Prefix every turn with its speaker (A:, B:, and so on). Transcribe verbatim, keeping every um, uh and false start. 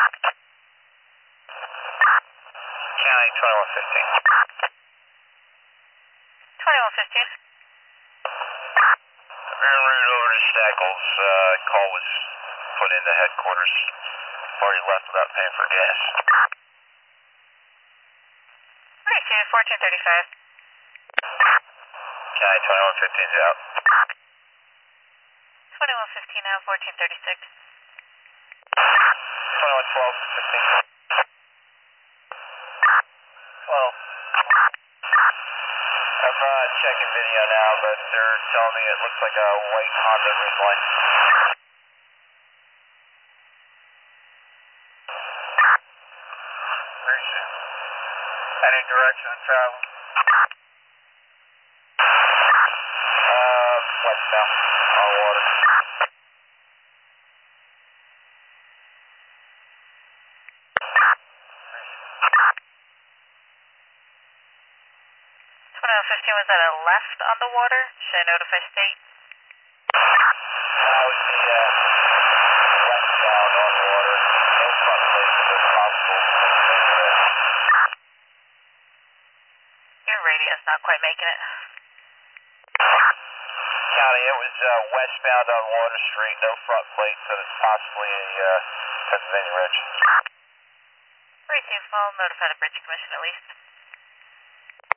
A: County twenty-one fifteen.
B: twenty-one fifteen.
A: En route over to Stackles. Uh, call was put into headquarters. Already left without paying for gas.
B: Alright, fourteen thirty-five.
A: County twenty-one fifteen is out.
B: twenty-one fifteen out, fourteen thirty-six.
A: twenty-one twelve fifteen. twelve. I'm uh, checking video now, but they're telling me it looks like a white Honda Ridgeline. Very soon. Any direction of travel? Uh, westbound, on water.
B: twenty-one fifteen, was that a left on the water? Should I notify state?
A: That would be uh, westbound on water. No front plates if possible.
B: Your radio's not quite making it.
A: County, it was uh, westbound on Water Street, no front plates, and it's possibly a uh, Pennsylvania Ridge.
B: Right, team, I'll notify the bridge commission at least.